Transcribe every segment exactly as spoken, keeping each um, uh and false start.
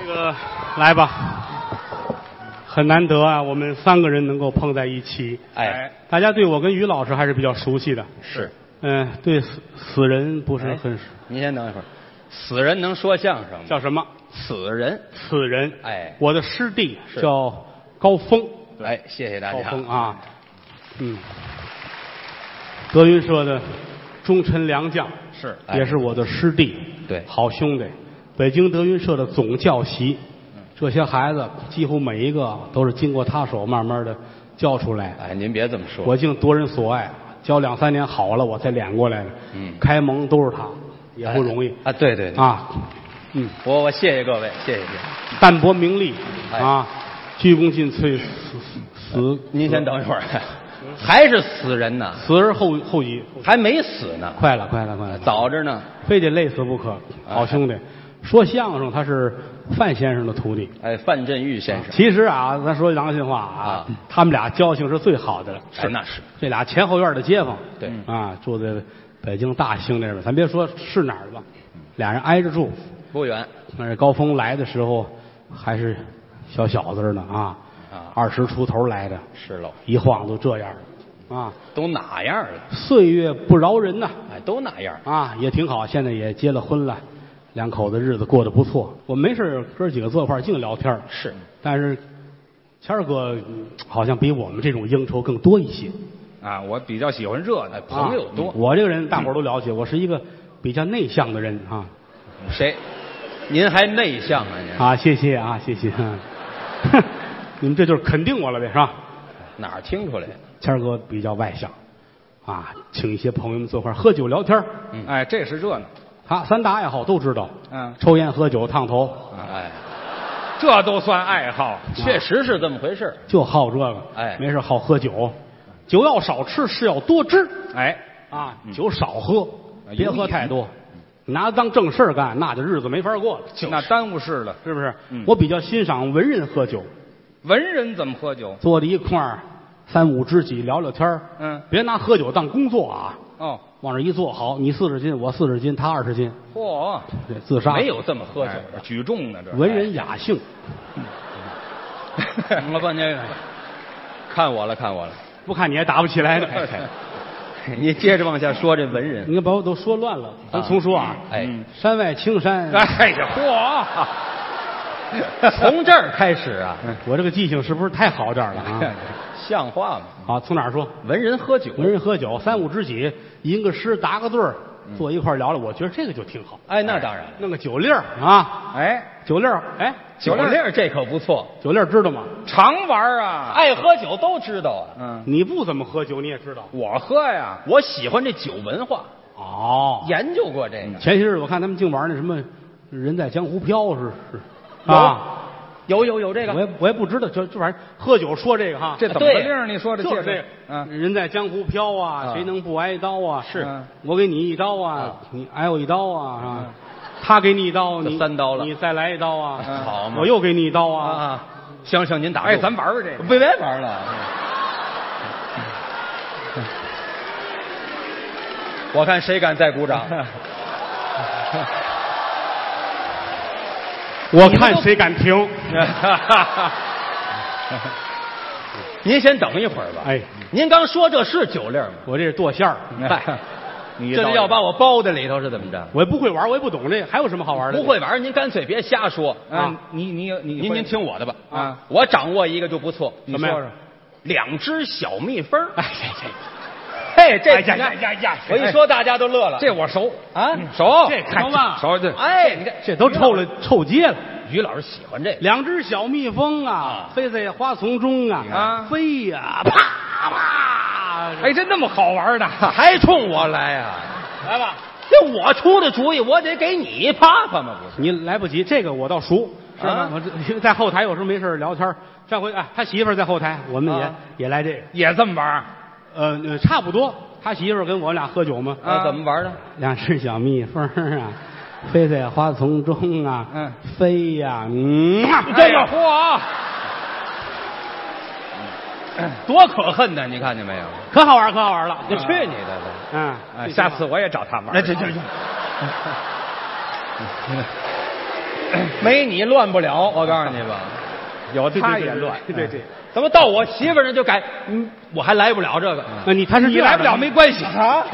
这个来吧，很难得啊，我们三个人能够碰在一起。 哎， 大家对我跟于老师还是比较熟悉的。 是， 嗯、呃，对死死人不是很。 您先等一会儿，死人能说相声吗？ 叫什么？ 死人。 死人。 哎， 我的师弟叫高峰。 哎，谢谢大家。 高峰啊，嗯，德云社的忠臣良将， 是， 也是我的师弟。 对， 好兄弟。北京德云社的总教习，这些孩子几乎每一个都是经过他手慢慢的教出来。 哎，您别这么说， 我竟夺人所爱，教两三年好了，我才练过来的。 嗯， 开蒙都是他，也不容易、 哎、啊。对对对啊，嗯， 我我谢谢各位，谢谢谢谢。 淡泊名利、 哎、 啊，鞠躬尽瘁，死死。 您先等一会儿，还是死人呢？ 死而后后已， 还没死呢。 快了，快了，快了， 早着呢， 非得累死不可。好兄弟。哎说相声他是范先生的徒弟， 哎，范振钰先生。 其实啊，咱说良心话啊，啊他们俩交情是最好的了。 是，那是这俩前后院的街坊。 对啊，住在北京大兴那边，咱别说是哪儿吧，俩人挨着住， 不远。 那是高峰来的时候还是小小子呢啊， 啊， 二十出头来的。 是喽， 一晃都这样了啊， 都哪样了？ 岁月不饶人呐。 哎，都哪样啊，也挺好，现在也结了婚了。两口子日子过得不错，我没事哥几个坐一块儿净聊天。 是， 但是谦儿哥好像比我们这种应酬更多一些啊。我比较喜欢热闹，朋友多。 啊、我这个人大伙儿都了解，我是一个比较内向的人啊。 谁？您还内向啊？您啊，谢谢啊，谢谢。你们这就是肯定我了呗，是吧？ 哪儿听出来？ 谦儿哥比较外向啊，请一些朋友们坐一块儿喝酒聊天。 嗯，哎，这是热闹。 他三大爱好都知道， 嗯， 抽烟、喝酒、烫头， 哎， 这都算爱好， 确实是这么回事。 就好这个， 哎， 没事好喝酒，酒要少吃，事要多知， 哎， 啊，酒少喝，别喝太多，你拿它当正事干，那就日子没法过了， 那耽误事了， 是不是？我比较欣赏文人喝酒， 文人怎么喝酒？ 坐在一块儿，三五知己聊聊天嗯， 别拿喝酒当工作啊。 哦， 往这一坐，好，你四十斤，我四十斤，他二十斤。 嚯， 对，自杀没有这么喝酒的， 举重呢，这文人雅兴。 我把那个看我了，看我了， 不看你还打不起来呢。 你接着往下说这文人， 你看把我都说乱了。咱重说啊， 哎， 山外青山， 哎呀， 嚯，从这儿开始啊， 我这个记性是不是太好这儿了啊？ 像话吗？ 好，从哪儿说？ 文人喝酒， 文人喝酒，三五知己吟个诗，答个对儿，坐一块儿聊聊，我觉得这个就挺好。 哎，那当然， 弄个酒粒儿啊， 哎， 酒粒儿，哎， 酒粒儿这可不错， 酒粒儿知道吗？ 常玩啊， 爱喝酒都知道啊。 嗯， 你不怎么喝酒，你也知道。 我喝呀， 我喜欢这酒文化， 哦， 研究过这个。 前些日子我看他们净玩那什么“人在江湖飘”是是啊。 有有有这个， 我也我也不知道，就这玩意儿喝酒说这个哈， 这怎么个令儿？你说这就是这个， 嗯， 人在江湖飘啊，谁能不挨刀啊？ 是， 我给你一刀啊，你挨我一刀啊，是吧？他给你一刀，你三刀了， 你再来一刀啊， 好嘛， 我又给你一刀啊， 啊，行行，您打住， 哎，咱玩玩这个， 别别玩了，我看谁敢再鼓掌。 我看谁敢停。 您先等一会儿吧。 哎， 您刚说这是酒粒吗？ 我这是剁馅儿。 嗨，这是要把我包在里头是怎么着？ 我也不会玩，我也不懂这个，还有什么好玩的？ 不会玩，您干脆别瞎说啊！你你你您您听我的吧啊！ 我掌握一个就不错， 什么呀？ 两只小蜜蜂。 哎这这。 嘿，这呀呀呀呀！ 我一说大家都乐了。 这我熟啊， 熟， 这熟吧？ 熟这。 哎，你看这都臭了臭街了。 于老师喜欢这个。 两只小蜜蜂啊，飞在花丛中啊， 啊， 飞呀，啪啪！ 哎，真那么好玩呢？ 还冲我来呀？ 来吧， 这我出的主意，我得给你啪啪嘛，不是？ 你来不及，这个我倒熟，是吧？我这在后台有时候没事聊天，上回啊，他媳妇在后台，我们也也来这个， 也这么玩。 呃，差不多。他媳妇儿跟我俩喝酒吗？ 啊，怎么玩呢？ 两只小蜜蜂啊，飞在花丛中啊， 嗯， 飞呀，嗯， 这个嚯，多可恨呢！你看见没有？ 可好玩，可好玩了。 你去你的！ 嗯， 下次我也找他玩。 那这这这。 没你乱不了，我告诉你吧，有他也乱。 对对对， 怎么到我媳妇儿那就改？嗯，我还来不了这个。 那你他是你来不了没关系啊。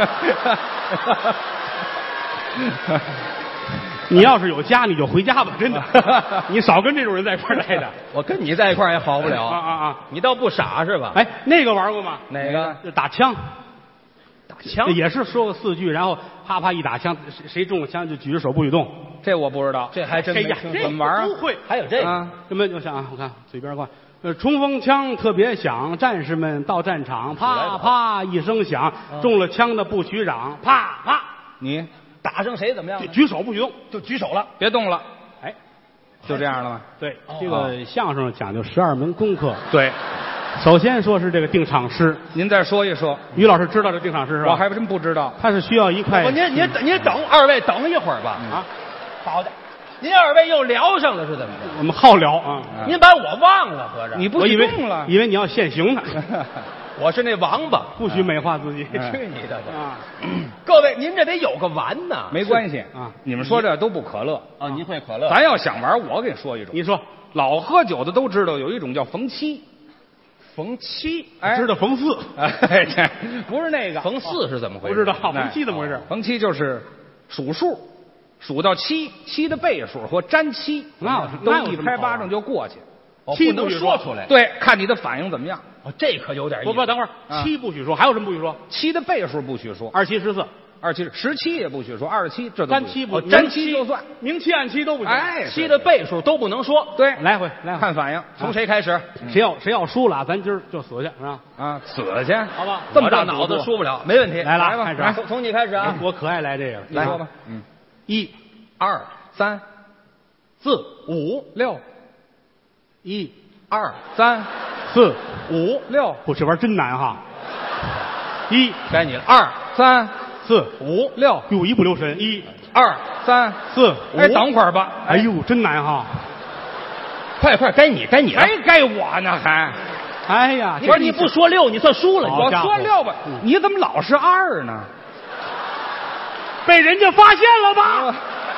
你要是有家，你就回家吧，真的。你少跟这种人在一块儿待着。 我跟你在一块儿也好不了啊啊啊！ 你倒不傻是吧？ 哎，那个玩过吗？ 哪个？ 就打枪， 打枪也是说个四句，然后啪啪一打枪，谁谁中了枪就举着手不许动。 这我不知道， 这还真没哎呀，这听说怎么玩啊都会。 还有这个啊什么？我想啊，我看嘴边挂。呃，冲锋枪特别响，战士们到战场，啪啪一声响，中了枪的不许嚷，啪啪， 你打上谁怎么样呢？ 就举手不许动。 就举手了。 别动了， 哎， 就这样了吗？ 对，这个相声讲究十二门功课。 对， 首先说是这个定场诗， 您再说一说， 于老师知道这定场诗是吧？ 我还真不知道。 它是需要一块不，您您等您等二位等一会儿吧。 啊， 好的，您二位又聊上了是怎么着？ 我们好聊啊。 您把我忘了，合着你不许我以为动了， 以为你要现行呢， 我是那王八， 不许美化自己。 嗯去你的吧！ 啊各位，您这得有个完呐。 没关系啊你们说这都不可乐， 啊，您会可乐？ 咱要想玩，我给你说一种。 你说， 老喝酒的都知道有一种叫逢七， 逢七， 哎， 知道冯四？ 哎，这不是那个逢四是怎么回事？ 不知道哎冯七怎么回事？ 逢七就是数数，数到七，七的倍数或沾七， 那有都那有什么好玩一拍巴掌就过去。 哦不能七不许说出来。 对，看你的反应怎么样。 哦，这可有点意思。 不不，等会儿啊七不许说，还有什么不许说？ 七的倍数不许说， 二七十四， 二七十七也不许说，二十七这都沾七不哦沾七就算。 明七暗七都不许。 哎， 七的倍数都不能说。 对， 来回来回， 看反应， 从谁开始？ 谁要谁要输了啊，咱今儿就死去，是吧？ 啊，死去， 好吧这么大我这脑子输不了，没问题。 来了来吧开始啊从从你开始啊！ 我可爱来这个， 来说吧，嗯， 一二三四五六一二三四五， 六不，这玩意儿真难哈。一该你了。二三四五六哟，一不留神，一二三四哎，等会儿吧， 哎呦，真难哈！ 快快，该你该你了。 还该我呢还。 哎呀， 不是你不说六，你算输了。 我好家伙说六吧，你怎么老是二呢？ 被人家发现了吧？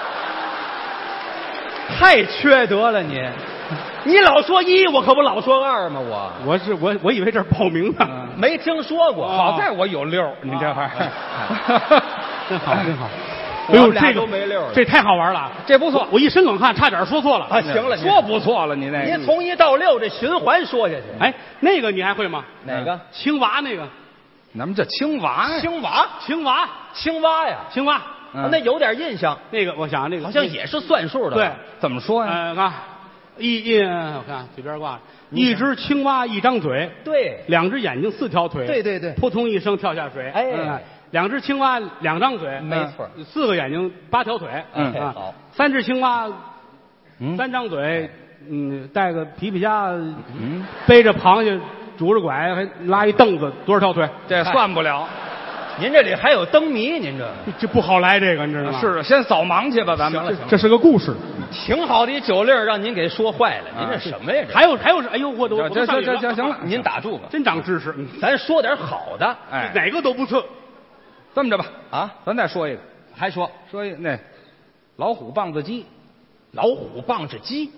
太缺德了你！你老说一，我可不老说二吗？我我是我我以为这是报名呢， 没听说过。 好在我有六，你这玩意儿， 真好真好。 我们俩这个都没溜儿这太好玩了， 这不错。 我一身冷汗，差点说错了啊，行了， 说不错了，你那您从一到六这循环说下去。 哎，那个你还会吗？ 哪个？ 青蛙那个， 咱们这青蛙呀， 青蛙， 青蛙， 青蛙呀， 青蛙， 嗯啊那有点印象， 那个我想那个好像也是算数的。 对， 怎么说呀？ 呃，看一一，我看嘴边挂着一只青蛙，一张嘴， 对， 两只眼睛，四条腿， 对对对扑通一声跳下水。 哎嗯两只青蛙，两张嘴， 没错嗯四个眼睛，八条腿。 嗯啊好。 三只青蛙， 嗯三张嘴，嗯，带个皮皮虾， 嗯， 背着螃蟹，拄着拐，还拉一凳子，多少条腿？ 这算不了。 您这里还有灯谜，您这这不好来，这个你知道吗？ 是，先扫盲去吧，咱们行了行了这是个故事。 挺好的一酒粒儿，让您给说坏了。您这什么呀？这还有还有是，哎呦，我都我都这上瘾了这这行了， 您打住吧， 真长知识。嗯咱说点好的哎， 哪个都不错。 这么着吧， 啊。 咱再说一个， 还说说一那老虎棒子鸡， 老虎棒子鸡，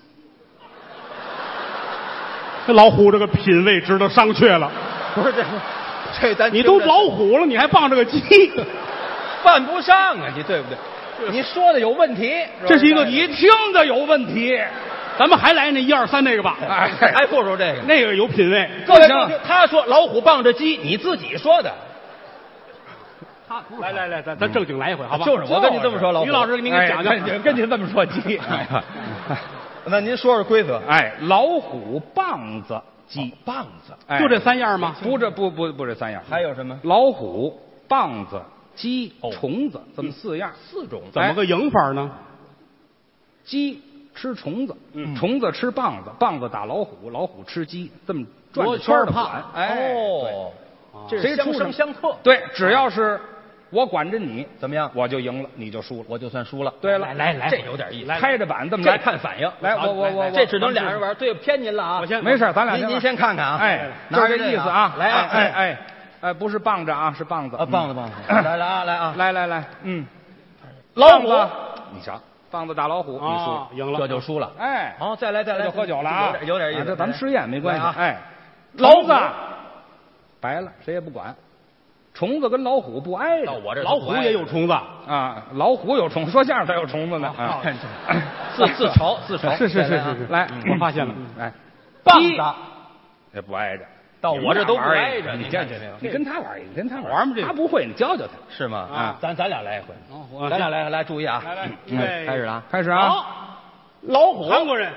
这老虎这个品味值得商榷了。 不是这，这咱你都听着老虎了，你还傍着个鸡？ 犯不上啊，你对不对？你说的有问题， 这是一个你听着有问题。 咱们还来那一二三那个吧。 哎， 还不如这个。 那个有品位。 各位不行听听他说老虎棒着鸡，你自己说的。 他来来来，咱咱正经来一回，好吧？ 就是我跟你这么说，老虎于老师，您给讲讲。 哎跟跟您这么说鸡。 那您说说规则。 哎，老虎棒子鸡， 棒子哎就这三样吗？ 不这不不不这三样， 还有什么？ 老虎、棒子、鸡、 哦虫子这么四样。 四种。 怎么个赢法呢？ 鸡吃虫子， 嗯虫子吃棒子，棒子打老虎，老虎吃鸡，这么转着罗圈儿圈的管。哎， 哦，这谁是相出什么生相克。 对，只要是我管着你， 怎么样？ 我就赢了，你就输了。 我就算输了。 对了， 来来来， 这有点意思。 开着板这么这来看反应。 来， 好我我我我， 这只能俩人玩，对，偏您了啊。 我先没事，咱俩您您玩先看看啊。 哎， 拿着就这意思啊。 来啊， 哎哎哎，不是棒子啊，是棒子啊，棒子棒子，来来啊来啊， 来来来，嗯， 老虎棒子，你瞧， 棒子打老虎，你啊， 输， 赢了， 这就输了。 哎， 好，再来再来， 就喝酒了啊， 有点有点意思。 这咱们实验没关系来啊。 哎， 老虎虫子白了，谁也不管。虫子跟老虎不挨着， 到我这老虎也有虫子， 啊，老虎有虫，说相声才有虫子呢。啊， 自自嘲自嘲。 是是是再来啊是是， 来我发现了， 哎， 棒鸡子也不挨着， 到我这都不挨着， 你你看这你跟他玩一个，你跟他玩吗这个他不会，你教教他。 是吗？ 啊咱咱俩来一回， 哦我咱俩来来注意啊， 来来， 嗯开始了啊， 开始啊， 好， 老虎， 韩国人，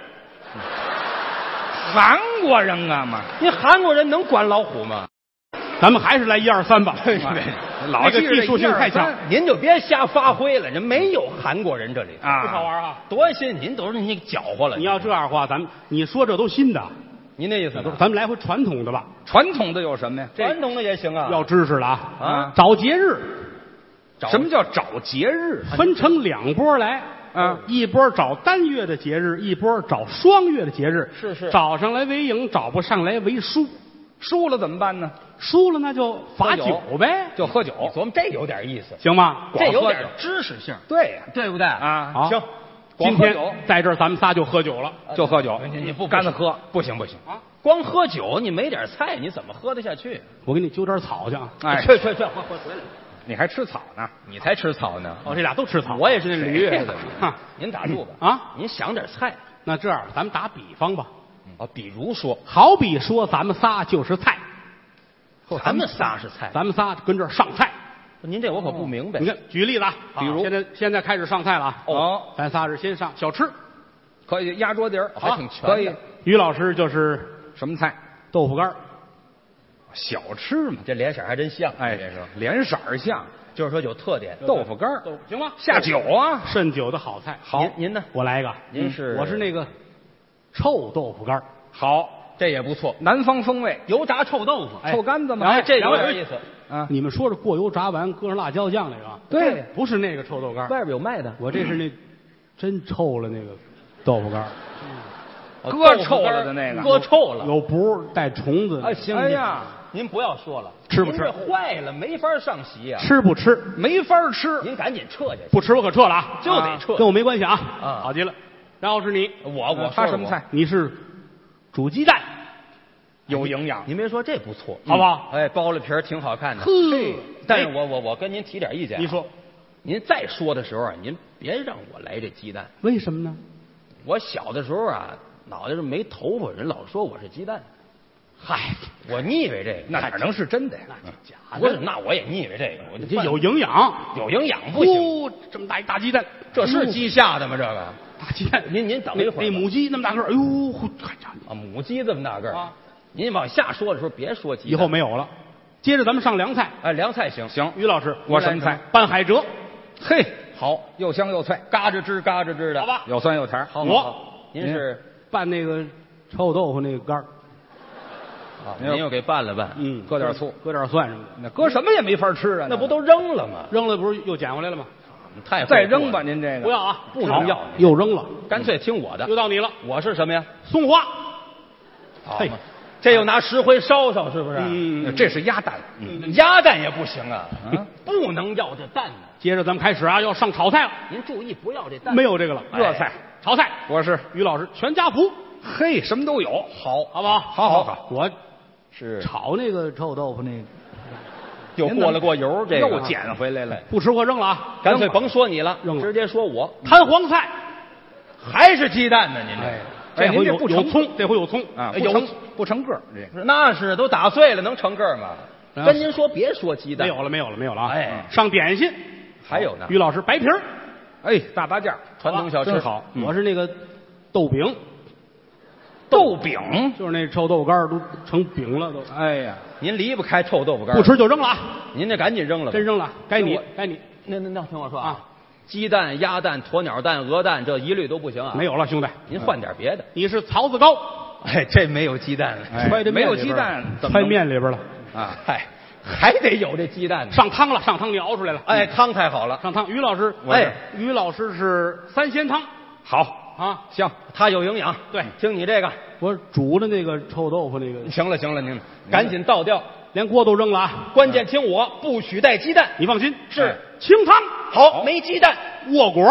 韩国人啊嘛， 你韩国人能管老虎吗？ 咱们还是来一二三吧， 老这个技术性太强， 您就别瞎发挥了，人没有韩国人这里啊， 不好玩啊。 多新，您都是你搅和了。 你要这样的话，咱们你说这都新的， 您那意思呢？ 咱们来回传统的吧， 传统的有什么呀？ 传统的也行啊。 要知识了啊啊找节日找什么叫找节日？ 分成两波来。 啊， 一波找单月的节日，一波找双月的节日。 是是找上来为赢，找不上来为输。 输了怎么办呢？ 输了那就罚喝酒酒呗， 就喝酒。 琢磨这有点意思， 行吗？ 这有点光喝酒知识性， 对呀， 对不对？ 啊， 好， 行， 今天光喝酒在这儿咱们仨就喝酒了。 就喝酒， 你你不干着喝， 不行不行啊！ 光喝酒你没点菜你怎么喝得下去？ 我给你揪点草去啊！ 哎， 去去去，回回回来， 你还吃草呢？ 你才吃草呢。 哦，这俩都吃草。 我也是那驴谁呀哈您打住吧啊！ 您想点菜那这样，咱们打比方吧。 啊，比如说好比说，咱们仨就是菜， 咱们仨是菜， 咱们仨跟这儿上菜。 您这我可不明白。 你看，举例子啊， 比如现在现在开始上菜了啊。 哦， 咱仨是先上小吃， 可以压桌底儿， 还挺全的可以。 于老师就是什么菜？ 豆腐干儿小吃嘛。 这脸色还真像， 哎， 这是， 脸色儿像就是说有特点。 豆腐干儿， 豆行吗？ 下酒啊。 渗酒的好菜。 您您呢？ 我来一个。 您是我是那个臭豆腐干儿好， 这也不错， 南方风味， 油炸臭豆腐， 哎臭干子嘛。 哎，这两位有点意思。 啊， 你们说是过油炸完搁上辣椒酱那个啊？ 对， 不是那个臭豆干儿外边有卖的， 我这是那真臭了那个豆腐干儿哦搁臭了的那个搁臭了。 有不带虫子。 哎，行， 哎呀， 您不要说了， 吃不吃您这坏了，没法上席呀。 吃不吃？ 没法吃。 您赶紧撤下去， 不吃我可撤了啊！ 就得撤。 跟我没关系啊！ 啊好极了。然后是你， 我我说说他什么菜？ 你是煮鸡蛋， 有营养。 您别说这不错， 好不好？ 哎，剥了皮儿挺好看的。 呵但是我我我跟您提点意见啊， 你说您再说的时候啊，您别让我来这鸡蛋。 为什么呢？ 我小的时候啊，脑袋上没头发，人老说我是鸡蛋。嗨，我腻歪这个， 那哪能是真的呀？ 假不是，那我也腻歪这个。我你这有营养， 有营养不行， 呼这么大一大鸡蛋， 这是鸡下的吗？这个大鸡蛋。 您您等一会儿吧那母鸡那么大个儿，哎呦，呼哎呀啊，母鸡这么大个儿啊， 您往下说的时候别说鸡蛋。 以后没有了。接着咱们上凉菜， 哎，凉菜行行， 于老师， 我什么菜？ 拌海蜇， 嘿， 好， 又香又脆， 嘎吱吱嘎吱吱的， 好吧？ 有酸有甜。 好， 我好您是拌那个臭豆腐那个干儿， 啊，您又给拌了拌， 嗯， 搁点醋， 搁点蒜什么的， 那搁什么也没法吃啊。 那不都扔了吗？ 扔了不是又捡回来了吗？ 太会再扔吧？ 做了， 您这个不要啊， 不能要好又扔了， 干脆听我的又。到你了， 我是什么呀？ 松花，嘿好嘛，这又拿石灰烧烧，是不是？ 嗯， 这是鸭蛋。 嗯，鸭蛋也不行啊， 嗯不能要这蛋呢。 接着咱们开始啊，要上炒菜了， 您注意不要这蛋。 没有这个了， 哎热菜、炒菜， 我是于老师全家福， 嘿，什么都有。 好， 好不好？ 好好好， 我是炒那个臭豆腐那个又过了过油，这个又捡回来了。 不吃我扔了啊， 干脆甭说你了， 扔了直接说我， 摊黄菜， 还是鸡蛋呢？您这。 哎这回有您这不成有葱，这回有葱啊， 哎有不成不成个儿这个。 那是都打碎了，能成个儿吗？ 啊跟您说，别说鸡蛋， 没有了，没有了，没有了啊！ 哎上点心， 还有呢于老师白皮儿， 哎，大八件儿传统小吃真好。嗯我是那个豆饼， 豆饼。 就是那臭豆腐干儿都成饼了，都哎呀， 您离不开臭豆腐干， 不，吃就扔了啊！ 您这赶紧扔了吧， 真扔了，该你我， 该你那那那听我说啊！ 鸡蛋、鸭蛋、鸵鸟蛋、鹅蛋，这一律都不行啊！ 没有了，兄弟， 您换点别的。 你是槽子糕， 哎，这没有鸡蛋了， 哎揣这没有面里边鸡蛋了揣怎么能面里边了， 啊， 嗨，还得有这鸡蛋呢。 上汤了，上汤你熬出来了， 哎，汤太好了， 上汤。于老师， 我是哎，于老师是三鲜汤好， 啊， 行， 它有营养。 对听你这个， 我煮的那个臭豆腐那个， 行了行了，您赶紧倒掉。 连锅都扔了啊！ 关键听我，不许带鸡蛋。 你放心， 是清汤好，没鸡蛋。 窝果，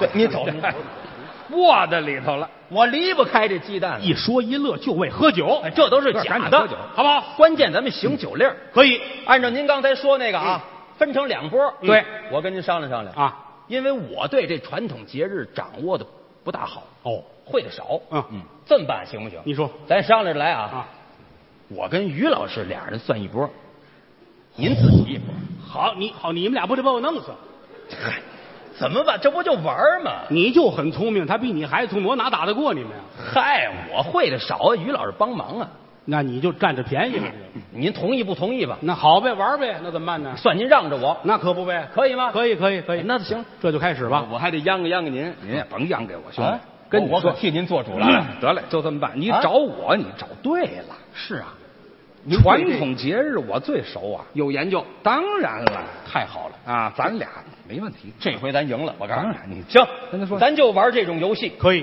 对你走， 窝在里头了。 我离不开这鸡蛋。 一说一乐就为喝酒， 哎，这都是假的， 赶紧喝酒好不好？ 关键咱们行酒令儿， 可以按照您刚才说那个啊，分成两波。 对， 我跟您商量商量啊， 因为我对这传统节日掌握的不大好， 哦， 会的少。 嗯嗯，这么办行不行？ 你说咱商量着来啊。 啊， 我跟于老师俩人算一波，您自己一波。 好，你好，你们俩不得把我弄死？ 嗨，怎么办？这不就玩儿吗？ 你就很聪明，他比你还聪明，我哪打得过你们呀？ 嗨，我会的少啊，于老师帮忙啊。 那你就占着便宜了。 您同意不同意吧？ 那好呗，玩呗，那怎么办呢？ 算您让着我， 那可不呗， 可以吗？ 可以，可以，可以。 那就行， 这就开始吧。 我还得央个央个您。 您也甭央给我兄弟啊， 跟你说我可替您做主了。 得嘞，就这么办。你啊找我，你找对了。 是啊， 传统节日我最熟啊， 有研究， 当然了太好了。 啊，咱俩没问题。 这回咱赢了，我告诉你当然，你行， 跟他说咱就玩这种游戏。 可以。